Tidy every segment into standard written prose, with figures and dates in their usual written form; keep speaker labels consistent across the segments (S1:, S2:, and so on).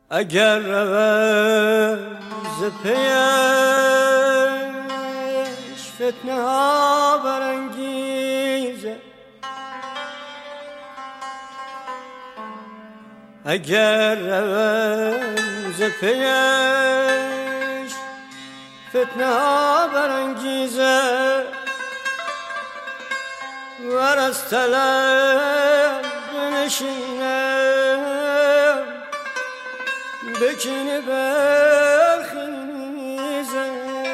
S1: اگر روم ز پیش فتنه ها برانگیزه، اگر روم ز پیش فتنه ها برانگیزه، ور از طلب بنشینم بکنه برخیزه،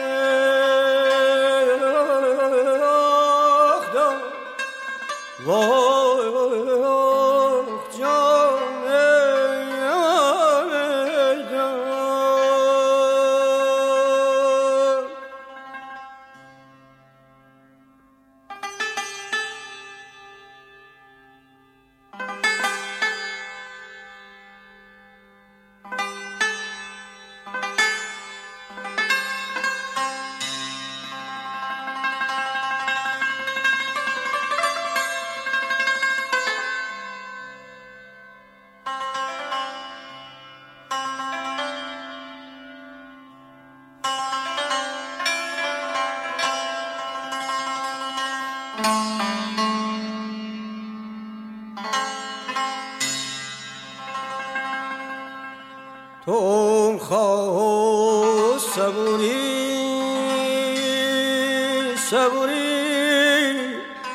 S1: تو خواه صبوری صبوری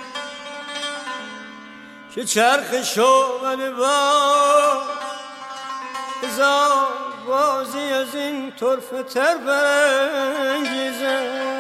S1: که چرخ شومن با هزار بازی از این طرفه تر برانگیزه.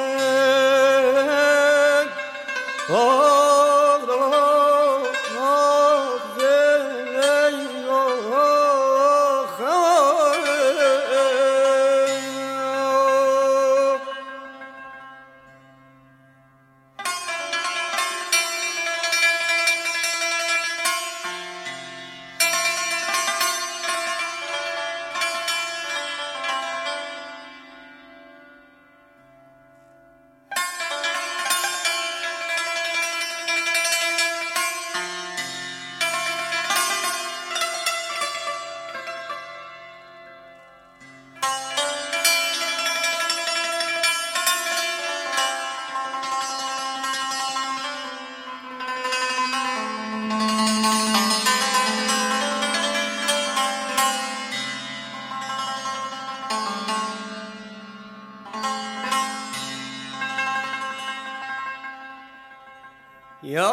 S1: یا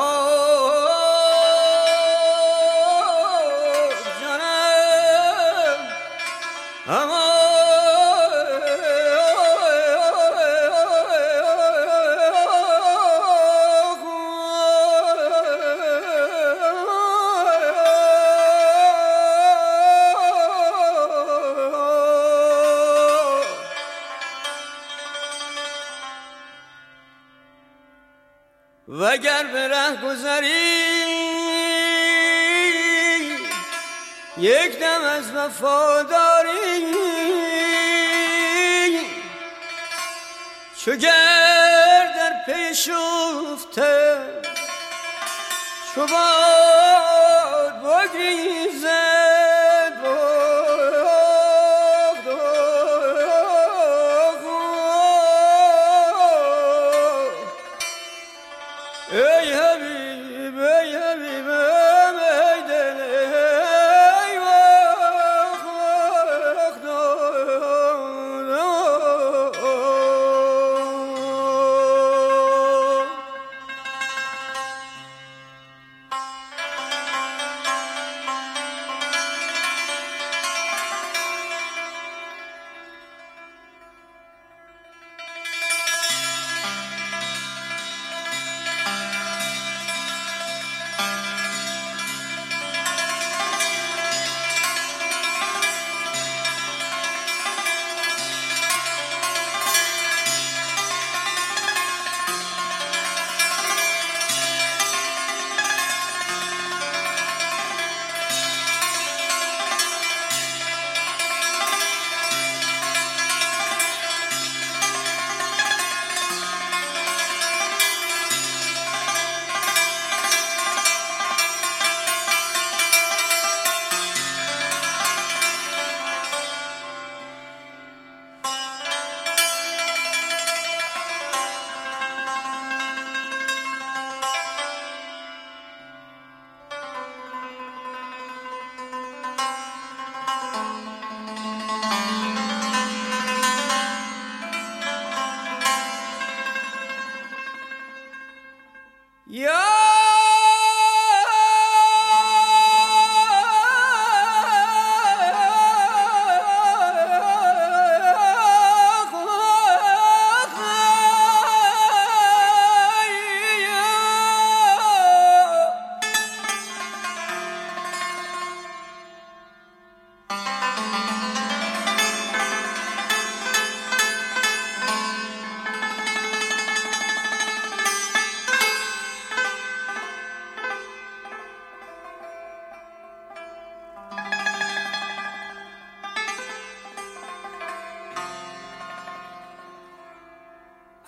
S1: جانم اما وگر به ره گذری یک دم از وفاداری، چو گرد در پی شوفته چو باد بگریزد ای حبیب ای حبیبم ای دل ای وقت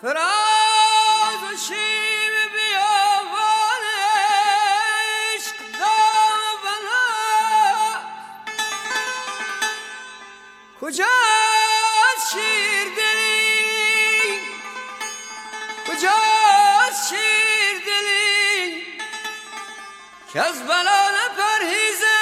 S1: فراز و شیب بیابان عشق دام بنا کجاست شیر دلی کجاست شیر دلی که از بلا نپرهیزد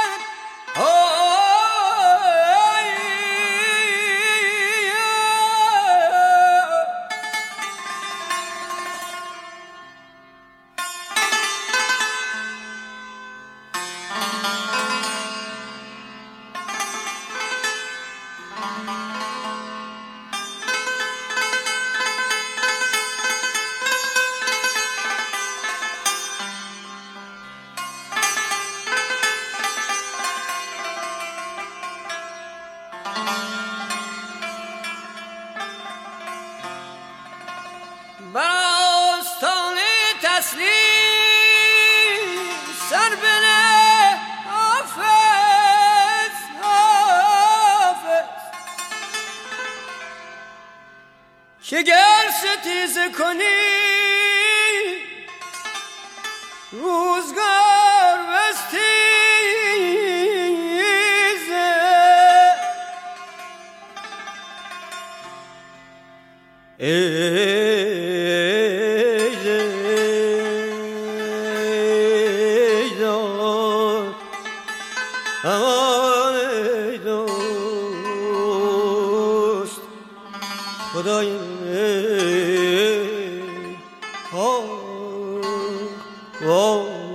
S1: بر آستانه تسلیم سر بنه حافظ حافظ که گر ستیزه کنی روزگار بستیزه امان ای دوست خدای آه